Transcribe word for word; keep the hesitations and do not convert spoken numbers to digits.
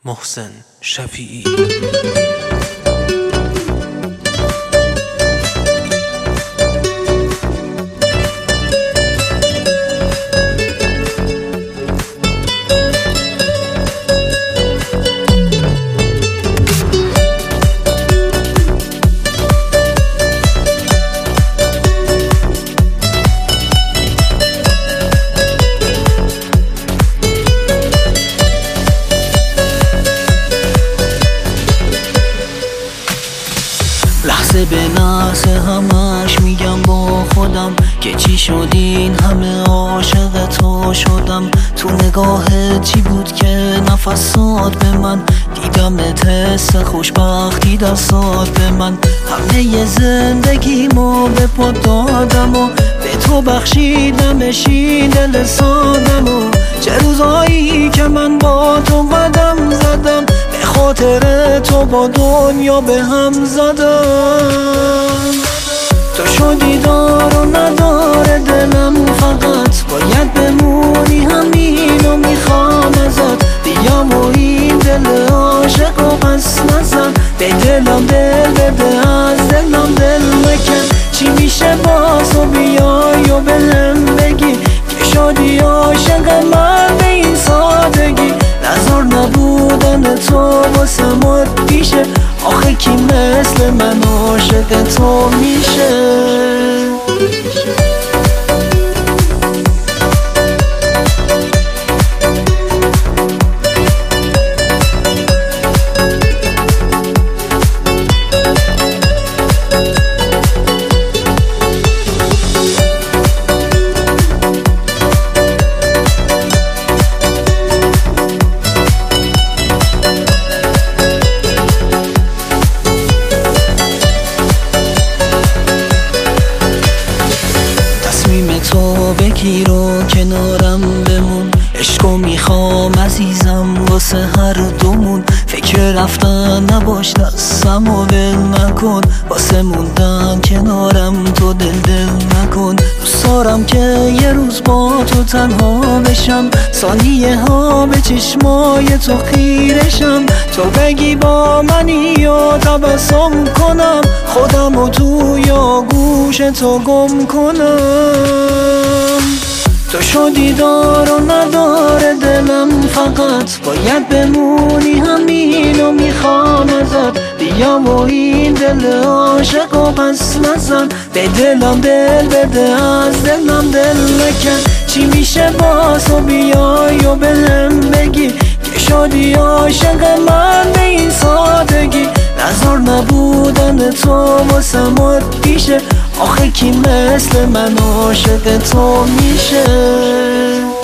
محسن شفیعی. لحظه به لحظه همش میگم با خودم که چی شد این همه عاشق تو شدم. تو نگاهت چی بود که نفس داد به من، دیدمت حس خوشبختی دستات به من. همه ی زندگیمو به پا دادم و به تو بخشیدمش این دل سادم. و چه روزایی که من با تو قدم زدم، به خاطر تو با دنیا به هم زدم. تو شدی دار و نداره دلم، فقط باید بمونی همینو میخوام ازت. بیام و این دل عاشق رو پس نزن، به دلم دل بده از دلم دل مکن. چی میشه باز و بیای و بهم بگی که شدی عاشق من به این سادگی. نظر نبودن تو واسم پیشه، آخه کی مثل من عاشق تو میشه؟ تو بگیر و کنارم بمون، عشقو میخوام عزیزم واسه هر دومون. فکر رفتن نباش دستم و ول نکن، واسه موندن کنارم تو دل دل نکن. دوست دارم که یه روز با تو تنها بشم، ثانیه ها به چشمای تو خیرشم. تو بگی با منی و تبسم کنم، خودم و توی آغوش تو گم کنم. تو شدی دار و نداره دلم، فقط باید بمونی همینو میخوام ازت. بیام و این دل عاشق رو پس نزن، به دلم دل بده از دلم دل مکن. چی میشه باز و بیای و بهم بگی که شدی عاشق من به این سادگی. نظر نبودن تو واسم پیشه، آخه کی مثل من عاشق تو میشه؟